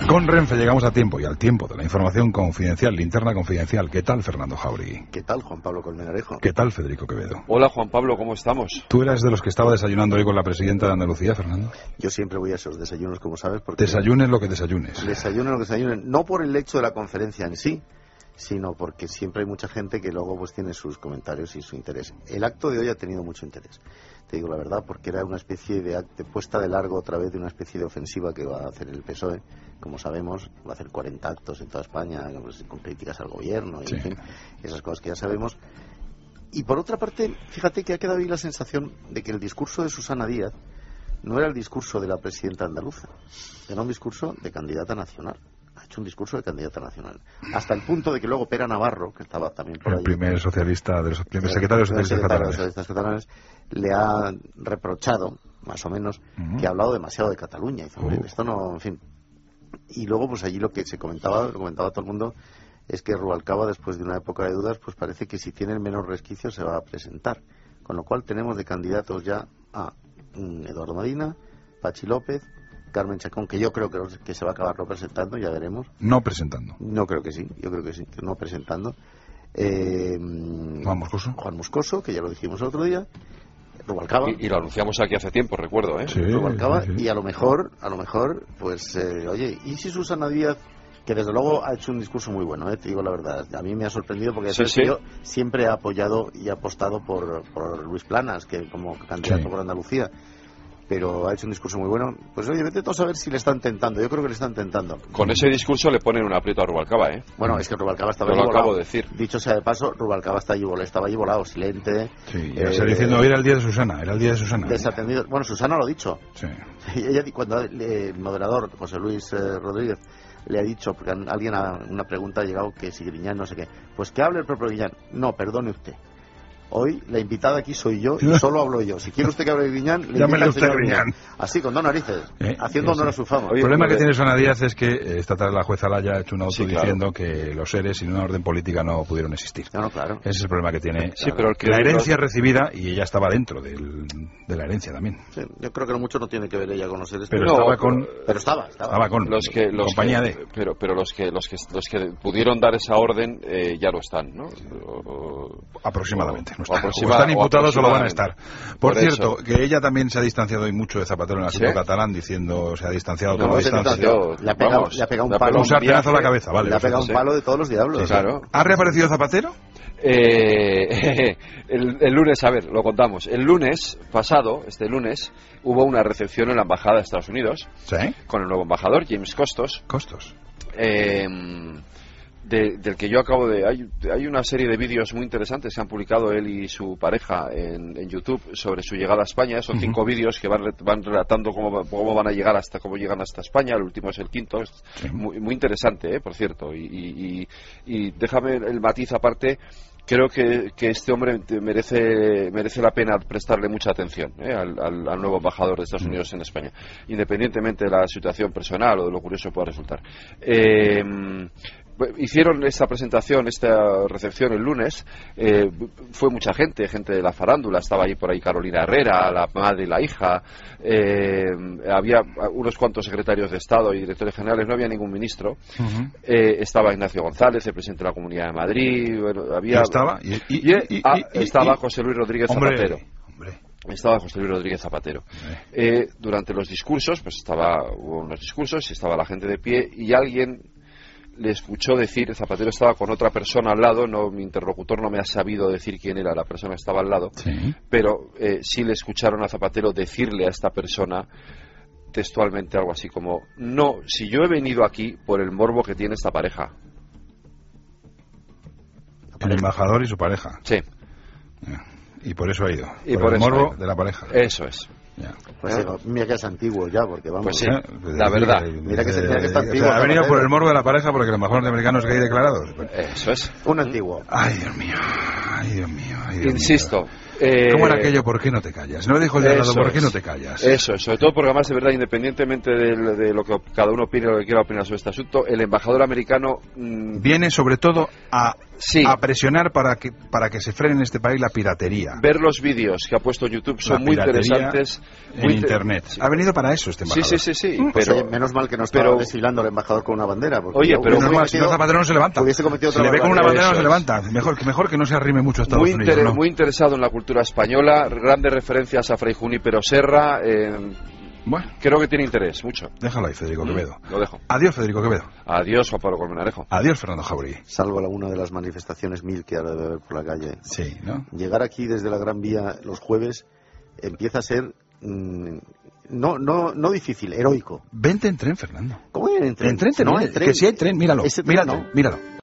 Con Renfe llegamos a tiempo y al tiempo de la información confidencial, linterna confidencial. ¿Qué tal, Fernando Jauregui? ¿Qué tal, Juan Pablo Colmenarejo? ¿Qué tal, Federico Quevedo? Hola, Juan Pablo, ¿cómo estamos? ¿Tú eras de los que estaba desayunando hoy con la presidenta de Andalucía, Fernando? Yo siempre voy a esos desayunos, como sabes, porque... Desayunes lo que desayunes. Desayunen lo que desayunen, no por el hecho de la conferencia en sí, sino porque siempre hay mucha gente que luego pues tiene sus comentarios y su interés. El acto de hoy ha tenido mucho interés, te digo la verdad, porque era una especie de puesta de largo otra vez de una especie de ofensiva que va a hacer el PSOE. Como sabemos, va a hacer 40 actos en toda España, pues, con críticas al gobierno, y sí, en fin, esas cosas que ya sabemos. Y por otra parte, fíjate que ha quedado ahí la sensación de que el discurso de Susana Díaz no era el discurso de la presidenta andaluza, era un discurso de candidata nacional. Ha hecho un discurso de candidata nacional. Hasta el punto de que luego Pera Navarro, que estaba también por ahí, el primer socialista, de los primer secretario de los socialistas catalanes, le ha reprochado, más o menos, que ha hablado demasiado de Cataluña. Dice, hombre, esto no, en fin. Y luego, pues allí lo que se comentaba, lo comentaba todo el mundo, es que Rubalcaba, después de una época de dudas, pues parece que si tiene el menor resquicio se va a presentar. Con lo cual tenemos de candidatos ya a Eduardo Medina, Pachi López, Carmen Chacón, que yo creo que se va a acabar no presentando, ya veremos. No presentando. No creo que sí, yo creo que sí, que no presentando. Juan Moscoso. Juan Moscoso, que ya lo dijimos el otro día. Rubalcaba. Y lo anunciamos aquí hace tiempo, recuerdo, ¿eh? Sí, Rubalcaba, sí. Y a lo mejor, pues, oye, ¿y si Susana Díaz, que desde luego ha hecho un discurso muy bueno, te digo la verdad, a mí me ha sorprendido porque yo siempre he apoyado y he apostado por Luis Planas, que como candidato por Andalucía, pero ha hecho un discurso muy bueno. Pues oye, vete todos a ver si le están tentando. Yo creo que le están tentando. Con ese discurso le ponen un aprieto a Rubalcaba, ¿eh? Bueno, es que Rubalcaba estaba allí volado. Yo lo acabo de decir. Dicho sea de paso, Rubalcaba estaba allí volado, silente. Sí, ya se diciendo, hoy era el día de Susana, Desatendido. Bueno, Susana lo ha dicho. Sí. Ella, cuando el moderador, José Luis Rodríguez, le ha dicho, porque alguien una pregunta ha llegado que si Griñán no sé qué, pues que hable el propio Griñán. No, perdone usted. Hoy la invitada aquí soy yo y solo hablo yo. Si quiere usted que hable de Griñán, le llámele invito usted Griñán. Así, con dos narices, haciendo honor a su fama. El problema que tiene Susana Díaz es que esta tarde la jueza Laya ha hecho un auto diciendo que los seres sin una orden política no pudieron existir. No, claro. Ese es el problema que tiene. Sí, pero la herencia recibida, y ella estaba dentro de la herencia también. Sí, yo creo que mucho no tiene que ver ella con los seres. Pero estaba con compañía de. Pero los que pudieron dar esa orden ya lo están, ¿no? Aproximadamente. No están. O están imputados o lo van a estar. Por cierto, que ella también se ha distanciado hoy mucho de Zapatero en el asunto catalán, diciendo, se ha distanciado todo el distanciado. Le ha pegado un palo. Un sartenazo a la cabeza, vale. Le ha pegado un palo de todos los diablos. Sí, claro. ¿Ha reaparecido Zapatero? El lunes, a ver, lo contamos. El lunes pasado, este lunes, hubo una recepción en la embajada de Estados Unidos. ¿Sí? Con el nuevo embajador, James Costos. Del que yo acabo de... Hay una serie de vídeos muy interesantes que han publicado él y su pareja en YouTube sobre su llegada a España. Son 5 vídeos que van relatando cómo van a llegar cómo llegan hasta España. El último es el quinto. Es muy interesante, por cierto. Y déjame el matiz aparte. Creo que este hombre merece la pena prestarle mucha atención al nuevo embajador de Estados Unidos en España, independientemente de la situación personal o de lo curioso que pueda resultar. Hicieron esta presentación, esta recepción el lunes. Fue mucha gente de la farándula. Estaba ahí por ahí Carolina Herrera, la madre y la hija. Había unos cuantos secretarios de Estado y directores generales. No había ningún ministro. Estaba Ignacio González, el presidente de la Comunidad de Madrid. Bueno, había... Estaba José Luis Rodríguez Zapatero. Estaba José Luis Rodríguez Zapatero. Durante los discursos, hubo unos discursos y estaba la gente de pie y alguien le escuchó decir, Zapatero estaba con otra persona al lado, mi interlocutor no me ha sabido decir quién era la persona que estaba al lado, pero sí le escucharon a Zapatero decirle a esta persona textualmente algo así como: no, si yo he venido aquí por el morbo que tiene esta pareja. El embajador y su pareja. Sí. Y por eso ha ido. Y por el morbo de la pareja. Eso es. Pues mira que es antiguo ya, porque vamos. Pues sí, la verdad. Mira que está antiguo. Ha venido por el morbo de la pareja porque el embajador norteamericano es gay declarado. Eso es. Un antiguo. Ay, Dios mío. Insisto. ¿Cómo era aquello? ¿Por qué no te callas? No dijo el de al lado, ¿por qué no te callas? Eso es, sobre todo porque además de verdad, independientemente de lo que cada uno opine o lo que quiera opinar sobre este asunto, el embajador americano viene sobre todo a a presionar para que se frene en este país la piratería. Ver los vídeos que ha puesto en YouTube son muy interesantes. En Internet. Ha venido para eso este embajador. Sí. Pues oye, menos mal que no estaba desfilando el embajador con una bandera. Oye, pero si no, Zapatero no se levanta. Si le ve con una bandera no se levanta. Mejor que no se arrime mucho a Estados Unidos. ¿no? Muy interesado en la cultura española, grandes referencias a Fray Junípero Serra. Bueno, creo que tiene interés, mucho. Déjalo ahí, Federico Quevedo. Lo dejo. Adiós, Federico Quevedo. Adiós, Juan Pablo Colmenarejo. Adiós, Fernando Jauregui. Salvo una de las manifestaciones 1000 que ahora debe haber por la calle. Sí, ¿no? Llegar aquí desde la Gran Vía los jueves empieza a ser no difícil, heroico. Vente en tren, Fernando. ¿Cómo en tren? En tren, no, en tren. Que si hay tren, míralo. Míralo.